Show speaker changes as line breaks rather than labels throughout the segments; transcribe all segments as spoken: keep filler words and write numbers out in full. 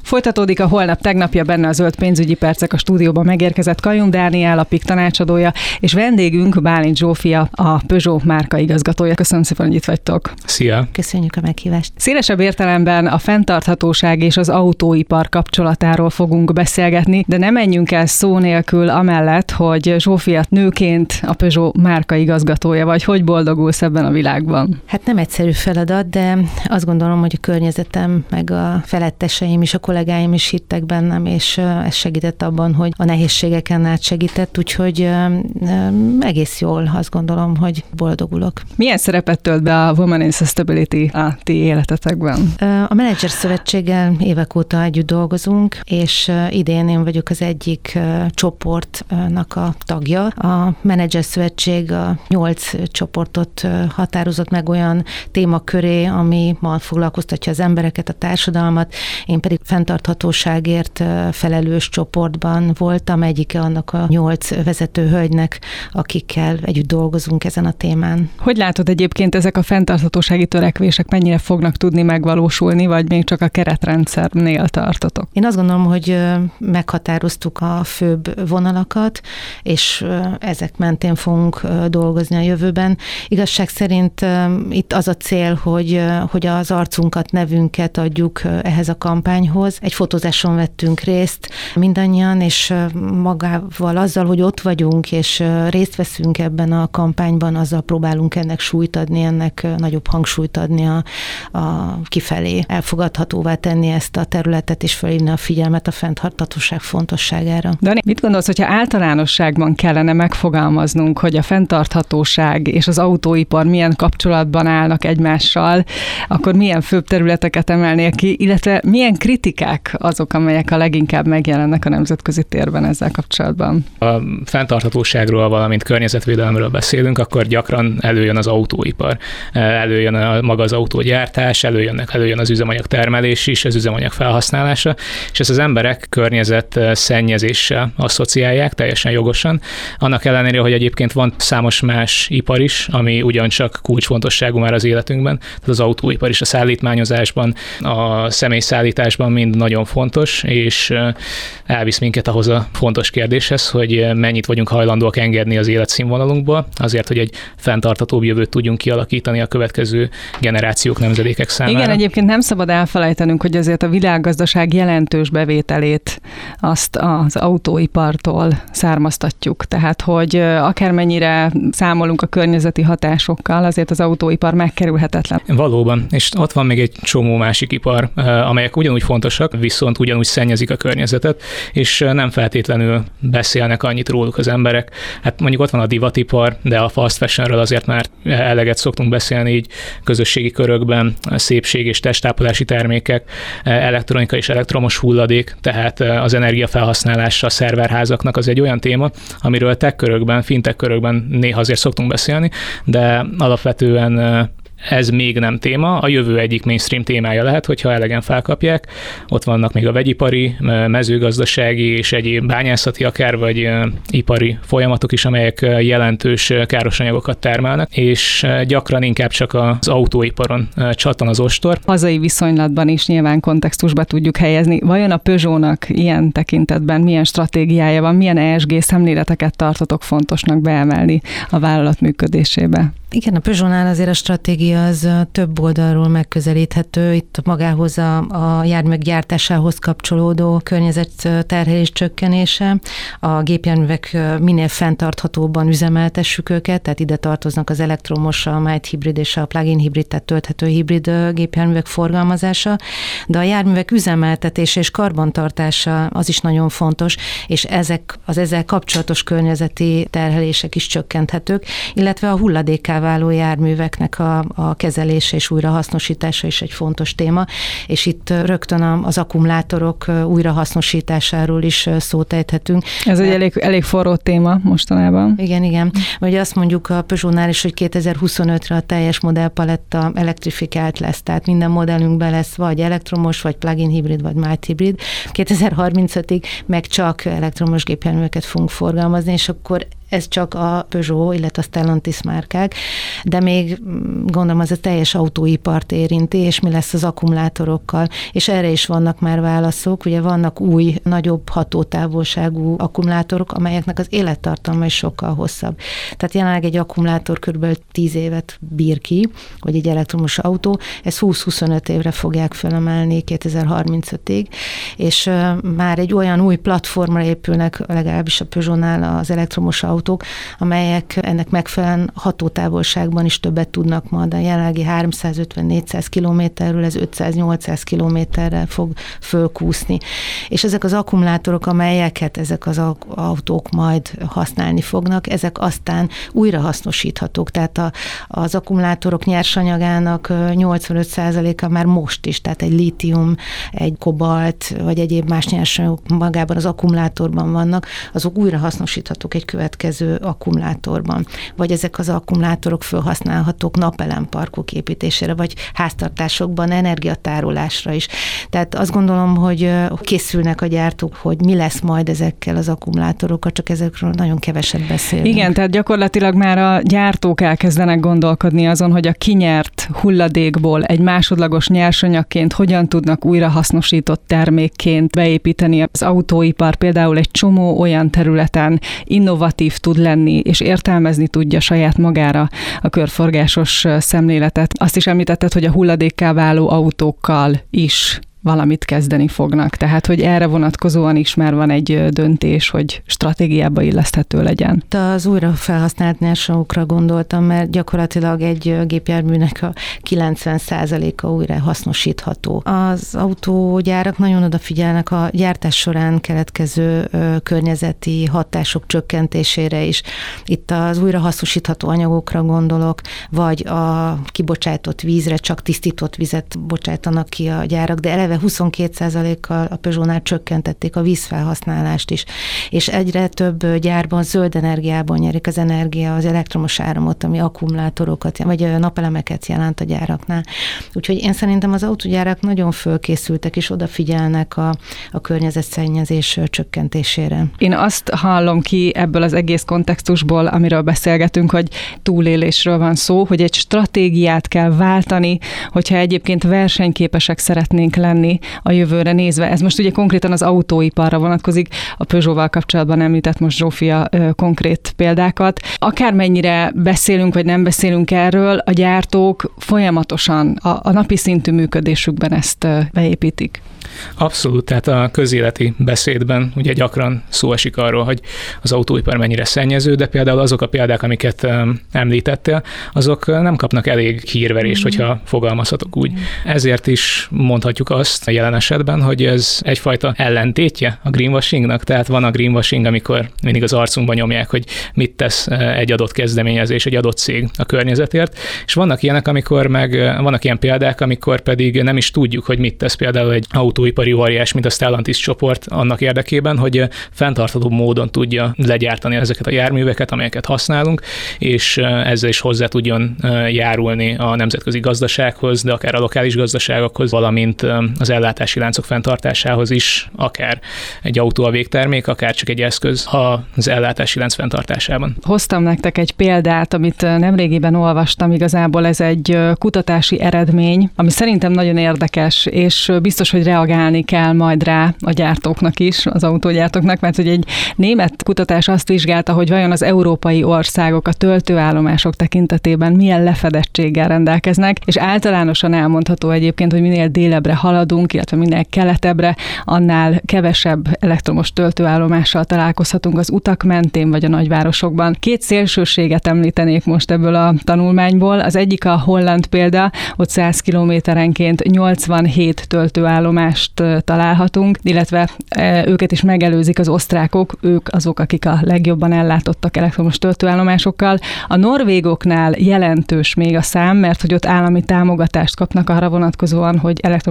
Folytatódik a holnap tegnapja, benne a zöld pénzügyi percek, a stúdióban megérkezett Kajum Dániel, a pé i ká tanácsadója, és vendégünk Bálint Zsófia, a Peugeot márka igazgatója. Köszönöm szépen, hogy itt vagytok.
Szia!
Köszönjük a meghívást.
Szélesebb értelemben a fenntarthatóság és az autóipar kapcsolatáról fogunk beszélgetni, de nem menjünk el szó nélkül amellett, hogy Zsófia nőként a Peugeot márka igazgatója vagy. Hogy boldogulsz ebben a világban?
Hát nem egyszerű feladat, de azt gondolom, hogy a környezetem, meg a feletteseim is, a kollégáim is hittek bennem, és ez segített abban, hogy a nehézségeken át segített, úgyhogy egész jól azt gondolom, hogy boldogulok.
Milyen szerepet tölt be a Women in Sustainability a ti életetekben?
A Menedzser Szövetséggel évek óta együtt dolgozunk, és idén én vagyok az egyik csoportnak a tagja. A Menedzser Szövetség a nyolc csoportot határozott meg olyan témaköré, ami ma foglalkoztatja az embereket, a társadalmat. Én pedig fenntarthatóságért felelős csoportban voltam, egyike annak a nyolc vezető hölgynek, akikkel együtt dolgozunk ezen a témán.
Hogy látod egyébként, ezek a fenntarthatósági törekvések mennyire fognak tudni megvalósulni, vagy még csak a keretrendszernél tartotok?
Én azt gondolom, hogy meghatároztuk a főbb vonalakat, és ezek mentén fogunk dolgozni a jövőben. Igazság szerint itt az a cél, hogy, hogy az arcunkat, nevünket adjuk ehhez a kampányhoz. Egy fotózáson vettünk részt mindannyian, és magával azzal, hogy ott vagyunk, és részt veszünk ebben a kampányban, azzal próbálunk ennek súlyt adni, ennek nagyobb hangsúlyt adni a, a kifelé, elfogadhatóvá tenni ezt a területet, és felhívni a figyelmet a fenntarthatóság fontosságára.
Dani, mit gondolsz, hogyha általánosságban kellene megfogalmaznunk, hogy a fenntarthatóság és az autóipar milyen kapcsolatban állnak egymással, akkor milyen főbb területeket emelnél ki, illetve milyen kritikák azok, amelyek a leginkább megjelennek a nemzetközi térben ezzel kapcsolatban?
A fenntarthatóságról, valamint környezetvédelemről beszélünk, akkor gyakran előjön az autóipar. Előjön a, maga az autógyártás, előjönnek, előjön az üzemanyag termelés is, az üzemanyag felhasználása, és ezt az emberek környezet szennyezéssel asszociálják teljesen jogosan. Annak ellenére, hogy egyébként van számos más ipar is, ami ugyancsak kulcsfontosságú már az életünkben, tehát az autóipar is a szállítmányozásban, a személyszállításban mind nagyon fontos, és elvisz minket ahhoz a fontos kérdéshez, hogy mennyit vagyunk hajlandóak engedni az életszínvonalunkból, azért, hogy egy fenntarthatóbb jövőt tudjunk kialakítani a következő generációk, nemzedékek számára.
Igen, egyébként nem szabad elfelejtenünk, hogy azért a világgazdaság jelentős bevételét azt az autóipartól származtatjuk. Tehát, hogy akármennyire számolunk a környezeti hatásokkal, azért az autóipar megkerülhetetlen.
Valóban, és ott van még egy csomó másik ipar, amelyek ugyanúgy fontosak, viszont ugyanúgy szennyezik a környezetet, és nem feltétlenül beszélnek annyit róluk az emberek. Hát mondjuk ott van a divatipar, de a fast fashionről azért már eleget szoktunk beszélni így közösségi körökben, szépség és testápolási termékek, elektronika és elektromos hulladék, tehát az energiafelhasználása a szerverházaknak az egy olyan téma, amiről tech körökben, fintech körökben néha azért szoktunk beszélni, de alapvetően ez még nem téma, a jövő egyik mainstream témája lehet, hogyha elegen felkapják. Ott vannak még a vegyipari, mezőgazdasági és egyéb bányászati akár, vagy ipari folyamatok is, amelyek jelentős károsanyagokat termelnek, és gyakran inkább csak az autóiparon csattan az ostor.
Hazai viszonylatban is nyilván kontextusba tudjuk helyezni. Vajon a Peugeotnak ilyen tekintetben milyen stratégiája van, milyen E S G szemléleteket tartotok fontosnak beemelni a vállalat működésébe?
Igen, a Peugeotnál azért a stratégia az több oldalról megközelíthető. Itt magához a, a járművek gyártásához kapcsolódó környezetterhelés csökkenése, a gépjárművek minél fenntarthatóbban üzemeltessük őket, tehát ide tartoznak az elektromos, a mild hibrid és a plug-in hibrid, tehát tölthető hibrid gépjárművek forgalmazása, de a járművek üzemeltetése és karbantartása az is nagyon fontos, és ezek az ezzel kapcsolatos környezeti terhelések is csökkenthetők, illetve a hulladékká váló járműveknek a, a kezelése és újrahasznosítása is egy fontos téma, és itt rögtön az akkumulátorok újrahasznosításáról is szót ejthetünk.
Ez egy elég, elég forró téma mostanában.
Igen, igen. Ugye azt mondjuk a Peugeotnál is, hogy kétezer-huszonötre a teljes modellpaletta elektrifikált lesz, tehát minden modellünkben lesz vagy elektromos, vagy plug-in hibrid, vagy mild hibrid. kétezer-harmincötig meg csak elektromos gépjárműveket fogunk forgalmazni, és akkor ez csak a Peugeot, illetve a Stellantis márkák, de még gondolom az a teljes autóipart érinti, és mi lesz az akkumulátorokkal, és erre is vannak már válaszok, ugye vannak új, nagyobb hatótávolságú akkumulátorok, amelyeknek az élettartalma is sokkal hosszabb. Tehát jelenleg egy akkumulátor kb. tíz évet bír ki, vagy egy elektromos autó, ez húsz-huszonöt évre fogják felemelni kétezer-harmincötig, és már egy olyan új platformra épülnek, legalábbis a Peugeotnál az elektromos autók, amelyek ennek megfelelően hatótávolságban is többet tudnak majd. A jelenlegi háromszázötven-négyszáz kilométerről ez ötszáz-nyolcszáz kilométerrel fog fölkúszni. És ezek az akkumulátorok, amelyeket ezek az autók majd használni fognak, ezek aztán újra hasznosíthatók. Tehát a, az akkumulátorok nyersanyagának nyolcvanöt százaléka már most is, tehát egy lítium, egy kobalt, vagy egyéb más nyersanyagok magában az akkumulátorban vannak, azok újra hasznosíthatók egy következő akkumulátorban. Vagy ezek az akkumulátorok felhasználhatók napelemparkok építésére, vagy háztartásokban energiatárolásra is. Tehát azt gondolom, hogy készülnek a gyártók, hogy mi lesz majd ezekkel az akkumulátorokkal, csak ezekről nagyon keveset beszélünk.
Igen, tehát gyakorlatilag már a gyártók elkezdenek gondolkodni azon, hogy a kinyert hulladékból egy másodlagos nyersanyagként hogyan tudnak újrahasznosított termékként beépíteni az autóipar, például egy csomó olyan területen innovatív tud lenni, és értelmezni tudja saját magára a körforgásos szemléletet. Azt is említetted, hogy a hulladékká váló autókkal is valamit kezdeni fognak. Tehát, hogy erre vonatkozóan is már van egy döntés, hogy stratégiába illeszthető legyen.
Az újra felhasznált nyersanyagokra gondoltam, mert gyakorlatilag egy gépjárműnek a kilencven százaléka újra hasznosítható. Az autógyárak nagyon odafigyelnek a gyártás során keletkező környezeti hatások csökkentésére is. Itt az újra hasznosítható anyagokra gondolok, vagy a kibocsátott vízre, csak tisztított vizet bocsátanak ki a gyárak, de eleve huszonkét százalékkal a Peugeotnál csökkentették a vízfelhasználást is, és egyre több gyárban zöld energiában nyerik az energia, az elektromos áramot, ami akkumulátorokat, vagy napelemeket jelent a gyáraknál. Úgyhogy én szerintem az autógyárak nagyon fölkészültek, és odafigyelnek a, a környezetszennyezés csökkentésére.
Én azt hallom ki ebből az egész kontextusból, amiről beszélgetünk, hogy túlélésről van szó, hogy egy stratégiát kell váltani, hogyha egyébként versenyképesek szeretnénk lenni a jövőre nézve. Ez most ugye konkrétan az autóiparra vonatkozik, a Peugeotval kapcsolatban említett most Zsófia konkrét példákat. Akármennyire beszélünk, vagy nem beszélünk erről, a gyártók folyamatosan a, a napi szintű működésükben ezt beépítik.
Abszolút, tehát a közéleti beszédben ugye gyakran szó esik arról, hogy az autóipar mennyire szennyező, de például azok a példák, amiket említettél, azok nem kapnak elég hírverést, mm. hogyha fogalmazhatok úgy. Mm. Ezért is mondhatjuk azt a jelen esetben, hogy ez egyfajta ellentétje a greenwashingnak, tehát van a greenwashing, amikor mindig az arcunkban nyomják, hogy mit tesz egy adott kezdeményezés, egy adott cég a környezetért, és vannak ilyenek, amikor meg vannak ilyen példák, amikor pedig nem is tudjuk, hogy mit tesz például egy autóipari óriás, mint a Stellantis csoport annak érdekében, hogy fenntartható módon tudja legyártani ezeket a járműveket, amelyeket használunk, és ezzel is hozzá tudjon járulni a nemzetközi gazdasághoz, de akár a lokális gazdaságokhoz, valamint az ellátási láncok fenntartásához is, akár egy autó a végtermék, akár csak egy eszköz az ellátási lánc fenntartásában.
Hoztam nektek egy példát, amit nemrégiben olvastam, igazából ez egy kutatási eredmény, ami szerintem nagyon érdekes, és biztos, hogy reagálni kell majd rá a gyártóknak is, az autógyártóknak, mert hogy egy német kutatás azt vizsgálta, hogy vajon az európai országok a töltőállomások tekintetében milyen lefedettséggel rendelkeznek, és általánosan elmondható egyébként, hogy minél délebbre haladunk, illetve minél keletebbre, annál kevesebb elektromos töltőállomással találkozhatunk az utak mentén vagy a nagyvárosokban. Két szélsőséget említenék most ebből a tanulmányból. Az egyik a holland példa, ott száz kilométerenként nyolcvanhét töltőállomást találhatunk, illetve őket is megelőzik az osztrákok, ők azok, akik a legjobban ellátottak elektromos töltőállomásokkal. A norvégoknál jelentős még a szám, mert hogy ott állami támogatást kapnak arra vonatkozóan, hogy elektromos töltőállomásokat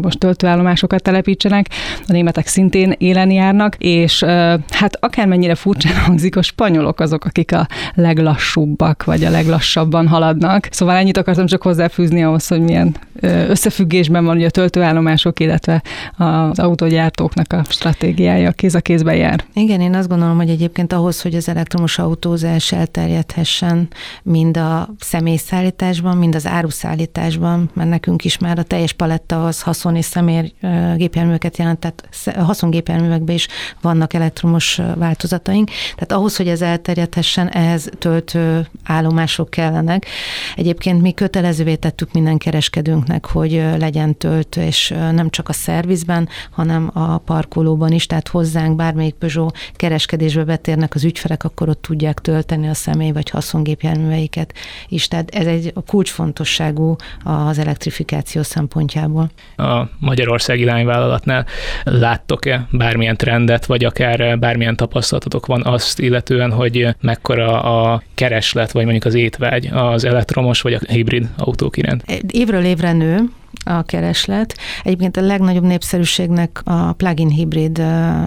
töltőállomásokat telepítsenek, a németek szintén élen járnak, és hát akármennyire furcsán hangzik, a spanyolok azok, akik a leglassúbbak, vagy a leglassabban haladnak. Szóval ennyit akartam csak hozzáfűzni ahhoz, hogy milyen összefüggésben van ugye a töltőállomások, illetve az autógyártóknak a stratégiája kéz a kézben jár.
Igen, én azt gondolom, hogy egyébként ahhoz, hogy az elektromos autózás elterjedhessen mind a személyszállításban, mind az áruszállításban, mert nekünk is már a teljes paletta az haszon és személy gépjárműveket jelent, tehát haszongépjárművekben is vannak elektromos változataink. Tehát ahhoz, hogy ez elterjedhessen, ehhez töltő állomások kellenek. Egyébként mi kötelezővé tettük minden kereskedőnknek, hogy legyen töltő, és nem csak a szervizben, hanem a parkolóban is, tehát hozzánk bármelyik Peugeot kereskedésbe betérnek az ügyfelek, akkor ott tudják tölteni a személy vagy haszongépjárműveiket is. Tehát ez egy kulcsfontosságú az elektrifikáció szempontjából.
A magyarországi lányvállalatnál láttok-e bármilyen trendet, vagy akár bármilyen tapasztalatotok van azt illetően, hogy mekkora a kereslet, vagy mondjuk az étvágy az elektromos vagy a hibrid autók iránt?
Évről évre nő a kereslet. Egyébként a legnagyobb népszerűségnek a plug-in hibrid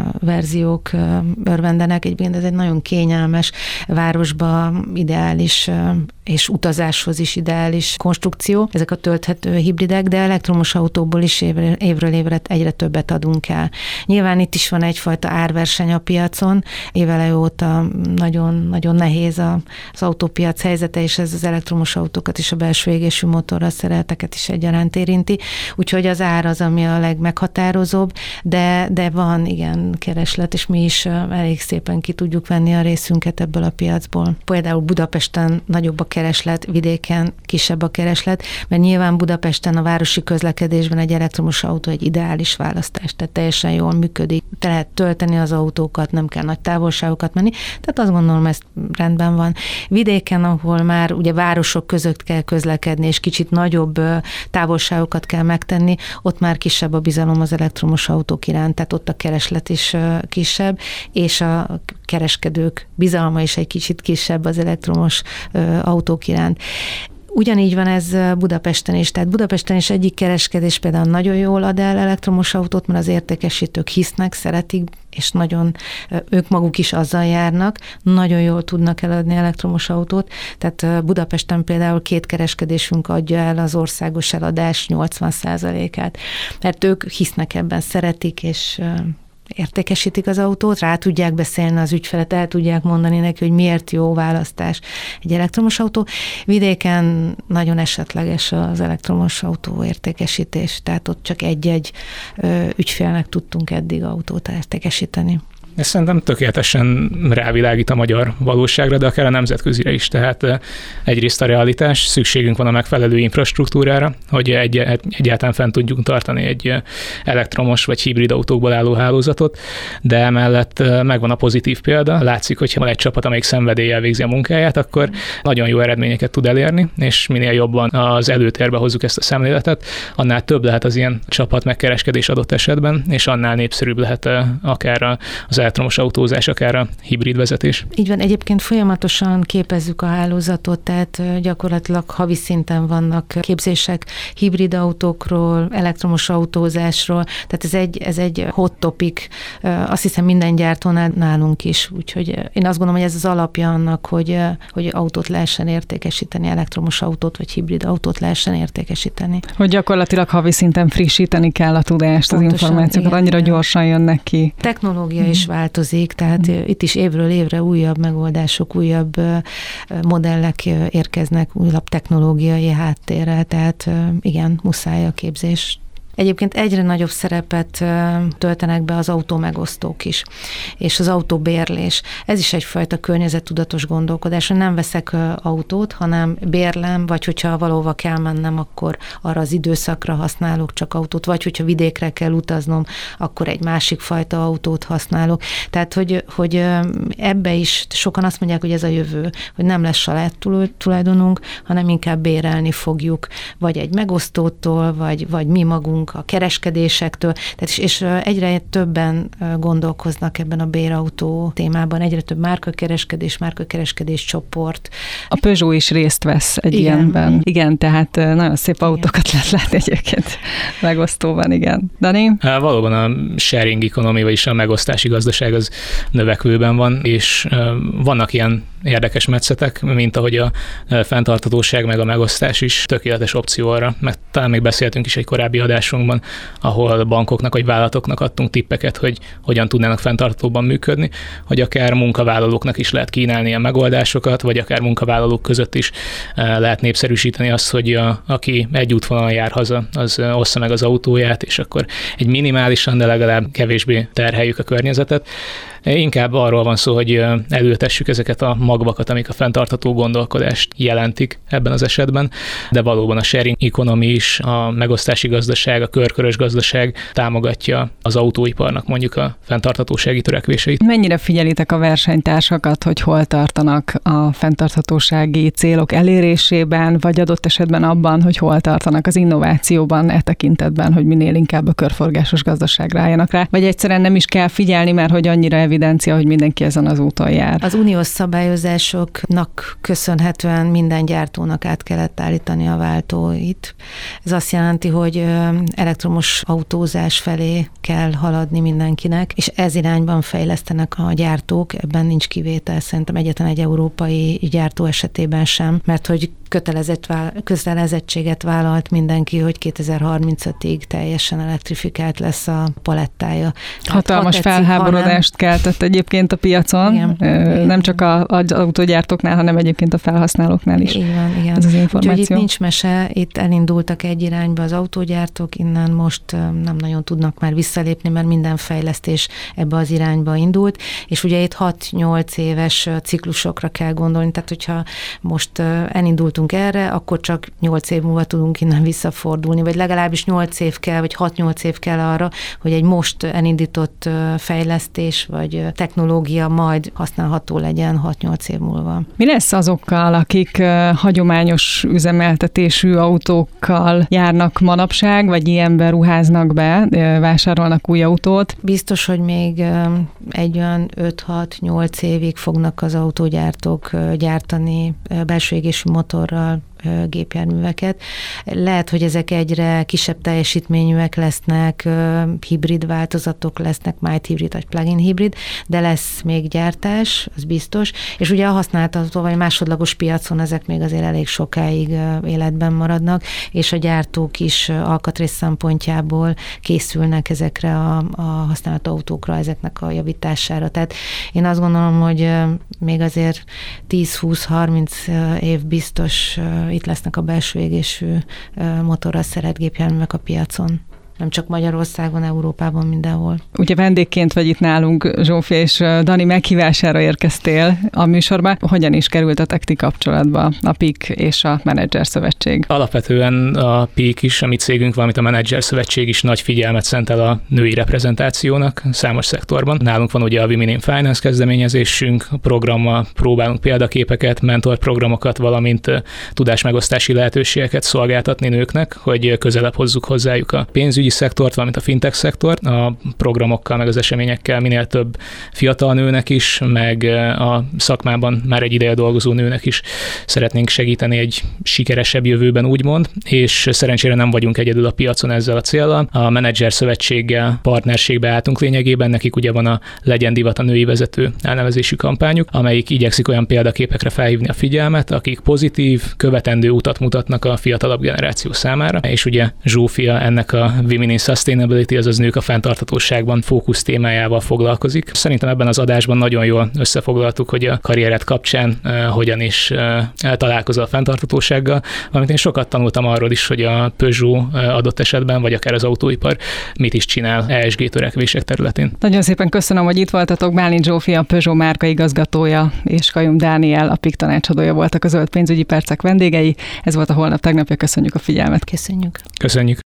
verziók örvendenek. Egyébként ez egy nagyon kényelmes, városba ideális és utazáshoz is ideális konstrukció. Ezek a tölthető hibridek, de elektromos autóból is évről, évről évre egyre többet adunk el. Nyilván itt is van egyfajta árverseny a piacon. Évele óta nagyon, nagyon nehéz az autópiac helyzete, és ez az elektromos autókat és a belső égésű motorral szerelteket is egyaránt érinti. Úgyhogy az ár az, ami a legmeghatározóbb, de, de van igen kereslet, és mi is elég szépen ki tudjuk venni a részünket ebből a piacból. Például Budapesten nagyobb a kereslet, vidéken kisebb a kereslet, mert nyilván Budapesten a városi közlekedésben egy elektromos autó egy ideális választás, tehát teljesen jól működik. Te lehet tölteni az autókat, nem kell nagy távolságokat menni, tehát azt gondolom, ez rendben van. Vidéken, ahol már ugye városok között kell közlekedni, és kicsit nagyobb távolságokat kell megtenni, ott már kisebb a bizalom az elektromos autók iránt, tehát ott a kereslet is kisebb, és a kereskedők bizalma is egy kicsit kisebb az elektromos autók iránt. Ugyanígy van ez Budapesten is. Tehát Budapesten is egyik kereskedés például nagyon jól ad el elektromos autót, mert az értékesítők hisznek, szeretik, és nagyon ők maguk is azzal járnak, nagyon jól tudnak eladni elektromos autót. Tehát Budapesten például két kereskedésünk adja el az országos eladás nyolcvan százalékát, mert ők hisznek ebben, szeretik, és értékesítik az autót, rá tudják beszélni az ügyfelet, el tudják mondani neki, hogy miért jó választás egy elektromos autó. Vidéken nagyon esetleges az elektromos autó értékesítés, tehát ott csak egy-egy ügyfélnek tudtunk eddig autót értékesíteni.
Ez szerintem tökéletesen rávilágít a magyar valóságra, de akár a nemzetközire is. Tehát egyrészt a realitás, szükségünk van a megfelelő infrastruktúrára, hogy egy, egyáltalán fent tudjunk tartani egy elektromos vagy hibrid autókból álló hálózatot, de emellett megvan a pozitív példa. Látszik, hogyha van egy csapat, amelyik szenvedéllyel végzi a munkáját, akkor nagyon jó eredményeket tud elérni, és minél jobban az előtérbe hozzuk ezt a szemléletet, annál több lehet az ilyen csapat megkereskedés adott esetben, és annál népszerűbb lehet akár az elektromos autózás, akár a hibrid vezetés.
Így van, egyébként folyamatosan képezzük a hálózatot, tehát gyakorlatilag havi szinten vannak képzések hibrid autókról, elektromos autózásról, tehát ez egy, ez egy hot topic, azt hiszem minden gyártónál nálunk is, úgyhogy én azt gondolom, hogy ez az alapja annak, hogy, hogy autót lehessen értékesíteni, elektromos autót vagy hibrid autót lehessen értékesíteni.
Hogy gyakorlatilag havi szinten frissíteni kell a tudást, pontosan, az információkat, igen, annyira igen. Gyorsan jönnek ki.
Technológia mm. is változik, tehát mm. itt is évről évre újabb megoldások, újabb modellek érkeznek, újabb technológiai háttérrel, tehát igen, muszáj a képzés. Egyébként egyre nagyobb szerepet töltenek be az autómegosztók is, és az autóbérlés. Ez is egyfajta környezettudatos gondolkodás, hogy nem veszek autót, hanem bérlem, vagy hogyha valahova kell mennem, akkor arra az időszakra használok csak autót, vagy hogyha vidékre kell utaznom, akkor egy másik fajta autót használok. Tehát, hogy, hogy ebbe is sokan azt mondják, hogy ez a jövő, hogy nem lesz saját tulajdonunk, hanem inkább bérelni fogjuk, vagy egy megosztótól, vagy, vagy mi magunk függünk a kereskedésektől, tehát és, és egyre többen gondolkoznak ebben a bérautó témában, egyre több márkakereskedés, márkakereskedés csoport.
A Peugeot is részt vesz egy igen. ilyenben. Igen, tehát nagyon szép igen. autókat lehet látni egyébként megosztóban, igen. Dani?
Há, valóban a sharing economy, vagyis a megosztási gazdaság az növekvőben van, és vannak ilyen érdekes metszetek, mint ahogy a fenntarthatóság meg a megosztás is tökéletes opció arra, mert talán még beszéltünk is egy korábbi adásunkban, ahol bankoknak vagy vállalatoknak adtunk tippeket, hogy hogyan tudnának fenntarthatóban működni, hogy akár munkavállalóknak is lehet kínálni ilyen megoldásokat, vagy akár munkavállalók között is lehet népszerűsíteni azt, hogy a, aki egy útvonalon jár haza, az ossza meg az autóját, és akkor egy minimálisan, de legalább kevésbé terheljük a környezetet. Inkább arról van szó, hogy előtessük ezeket a magvakat, amik a fenntartható gondolkodást jelentik ebben az esetben, de valóban a sharing economy is, a megosztási gazdaság, a körkörös gazdaság támogatja az autóiparnak mondjuk a fenntarthatósági törekvéseit.
Mennyire figyelitek a versenytársakat, hogy hol tartanak a fenntarthatósági célok elérésében, vagy adott esetben abban, hogy hol tartanak az innovációban e tekintetben, hogy minél inkább a körforgásos gazdaságra álljanak rá, vagy egyszerűen nem is kell figyelni, mert hogy annyira evidencia, hogy mindenki ezen az úton jár.
Az uniós szabályozásoknak köszönhetően minden gyártónak át kellett állítani a váltóit. Ez azt jelenti, hogy elektromos autózás felé kell haladni mindenkinek, és ez irányban fejlesztenek a gyártók, ebben nincs kivétel, szerintem egyetlen egy európai gyártó esetében sem, mert hogy kötelezettséget vállalt mindenki, hogy kétezer-harmincötig teljesen elektrifikált lesz a palettája.
Hatalmas tetszik, felháborodást hanem... keltett egyébként a piacon, igen, nem igen. csak a, az autógyártóknál, hanem egyébként a felhasználóknál is.
Igen, igen.
Ez az információ.
Úgyhogy itt nincs mese, itt elindultak egy irányba az autógyártók, innen most nem nagyon tudnak már visszalépni, mert minden fejlesztés ebbe az irányba indult, és ugye itt hat-nyolc éves ciklusokra kell gondolni, tehát hogyha most elindult erre, akkor csak nyolc év múlva tudunk innen visszafordulni, vagy legalábbis nyolc év kell, vagy hat-nyolc év kell arra, hogy egy most elindított fejlesztés, vagy technológia majd használható legyen hat-nyolc év múlva.
Mi lesz azokkal, akik hagyományos üzemeltetésű autókkal járnak manapság, vagy ilyenben ruháznak be, vásárolnak új autót?
Biztos, hogy még egy olyan öt-hat-nyolc évig fognak az autógyártók gyártani belső égésű motor gépjárműveket. Lehet, hogy ezek egyre kisebb teljesítményűek lesznek, hibrid változatok lesznek, mild hibrid vagy plug-in hibrid, de lesz még gyártás, az biztos, és ugye a használható vagy másodlagos piacon ezek még azért elég sokáig életben maradnak, és a gyártók is alkatrész szempontjából készülnek ezekre a, a használható autókra, ezeknek a javítására. Tehát én azt gondolom, hogy még azért tíz-húsz-harminc év biztos itt lesznek a belső égésű motorral szerelt gépjárművek a piacon. Nem csak Magyarországon, Európában, mindenhol.
Ugye vendégként vagy itt nálunk, Zsófia, és Dani meghívására érkeztél a műsorba. Hogyan is kerültetek ti kapcsolatba a pé i ká és a Menedzser Szövetség?
Alapvetően a pé i ká is, a mi cégünk, valamint a Menedzser Szövetség is nagy figyelmet szentel a női reprezentációnak számos szektorban. Nálunk van ugye a Women in Finance kezdeményezésünk, a programmal próbálunk példaképeket, mentorprogramokat, valamint tudásmegosztási lehetőségeket szolgáltatni nőknek, hogy közelebb hozzuk hozzájuk a pénzügyi szektort, valamint a fintech szektort. A programokkal, meg az eseményekkel minél több fiatal nőnek is, meg a szakmában már egy ideje dolgozó nőnek is szeretnénk segíteni egy sikeresebb jövőben, úgymond, és szerencsére nem vagyunk egyedül a piacon ezzel a céllal. A Menedzser Szövetséggel partnerségbe álltunk lényegében, nekik ugye van a Legyen Divat a női vezető elnevezésű kampányuk, amelyik igyekszik olyan példaképekre felhívni a figyelmet, akik pozitív, követendő utat mutatnak a fiatalabb generáció számára, és ugye Zsófia ennek a Women in Sustainability, azaz nők a fenntarthatóságban fókusz témájával foglalkozik. Szerintem ebben az adásban nagyon jól összefoglaltuk, hogy a karriered kapcsán uh, hogyan is uh, találkozol a fenntarthatósággal, valamint én sokat tanultam arról is, hogy a Peugeot uh, adott esetben, vagy akár az autóipar mit is csinál E S G törekvések területén.
Nagyon szépen köszönöm, hogy itt voltatok. Bálint Zsófia, a Peugeot márka igazgatója, és Kajum Dániel, a pé i ká tanácsadója voltak a Zöld pénzügyi percek vendégei. Ez volt a Holnap tegnapja. Köszönjük a figyelmet.
Köszönjük.
Köszönjük.